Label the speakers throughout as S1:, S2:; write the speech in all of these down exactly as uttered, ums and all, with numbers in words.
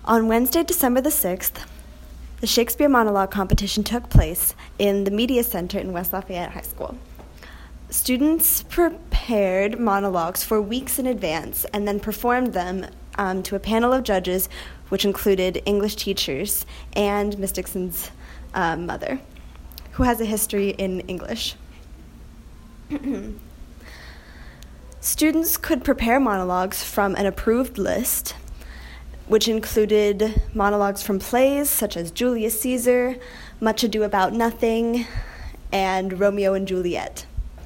S1: On Wednesday, December the sixth, the Shakespeare monologue competition took place in the Media Center in West Lafayette High School. Students prepared monologues for weeks in advance and then performed them um, to a panel of judges, which included English teachers and Miss Dixon's um, mother, who has a history in English. Students could prepare monologues from an approved list, which included monologues from plays such as Julius Caesar, Much Ado About Nothing, and Romeo and Juliet.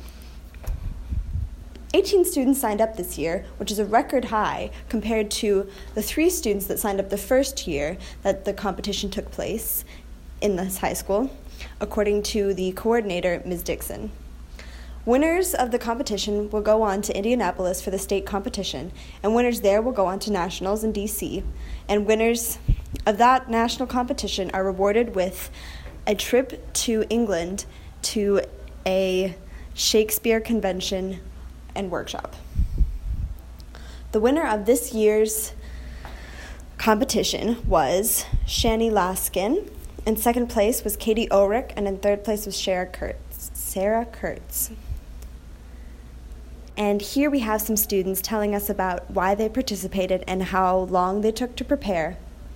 S1: eighteen students signed up this year, which is a record high compared to the three students that signed up the first year that the competition took place in this high school, according to the coordinator, Miz Dixon. Winners of the competition will go on to Indianapolis for the state competition, and winners there will go on to nationals in D C, and winners of that national competition are rewarded with a trip to England to a Shakespeare convention and workshop. The winner of this year's competition was Shani Laskin. In second place was Katie Ulrich, and in third place was Sarah Kurtz. Sarah Kurtz. And here we have some students telling us about why they participated and how long they took to prepare,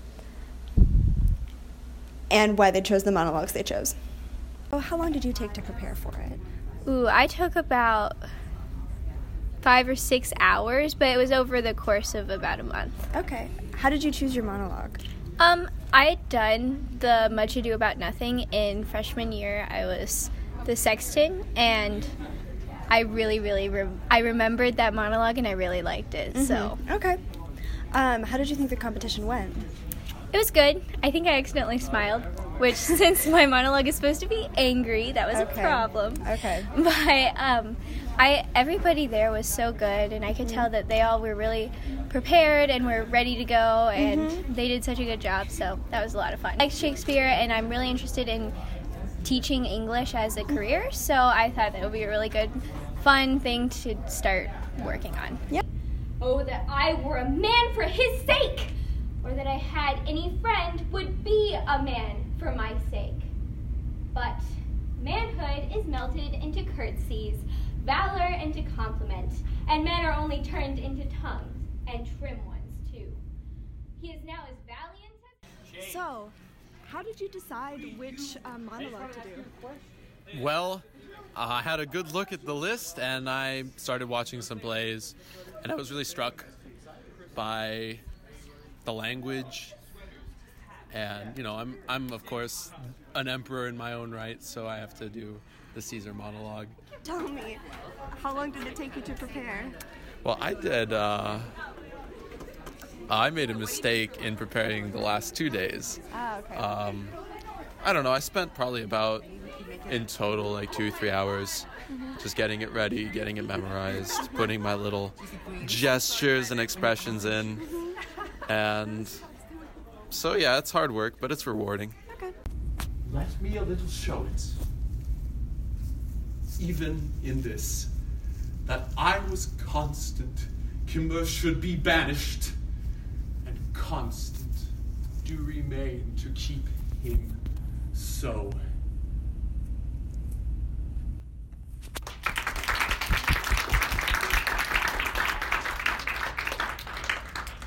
S1: and why they chose the monologues they chose. Oh, how long did you take to prepare for it?
S2: Ooh, I took about five or six hours, but it was over the course of about a month.
S1: Okay. How did you choose your monologue?
S2: Um, I had done the Much Ado About Nothing in freshman year. I was the sexton, and I really, really, re- I remembered that monologue, and I really liked it, mm-hmm. so.
S1: Okay. Um, how did you think the competition went?
S2: It was good. I think I accidentally smiled, which, since my monologue is supposed to be angry, that was
S1: okay.
S2: a problem.
S1: Okay.
S2: But, um, I everybody there was so good, and I could mm-hmm. tell that they all were really prepared and were ready to go, and mm-hmm. they did such a good job, so that was a lot of fun. I like Shakespeare, and I'm really interested in teaching English as a career, so I thought that would be a really good, fun thing to start working on.
S1: Yep.
S3: Oh, that I were a man for his sake, or that I had any friend would be a man for my sake. But manhood is melted into curtsies, valor into compliment, and men are only turned into tongues, and trim ones too. He is now as valiant as...
S1: So, how did you decide which uh, monologue to do?
S4: Well, uh, I had a good look at the list, and I started watching some plays, and I was really struck by the language. And, you know, I'm, I'm of course, an emperor in my own right, so I have to do the Caesar monologue.
S1: Tell me, how long did it take you to prepare?
S4: Well, I did, uh, I made a mistake in preparing the last two days.
S1: Ah, okay.
S4: Um, I don't know, I spent probably about, in total, like two, three hours mm-hmm. just getting it ready, getting it memorized, putting my little gestures and expressions in. And so, yeah, it's hard work, but it's rewarding.
S1: Okay.
S5: Let me a little show it. Even in this, that I was constant, Kimber should be banished, and constant do remain to keep him so.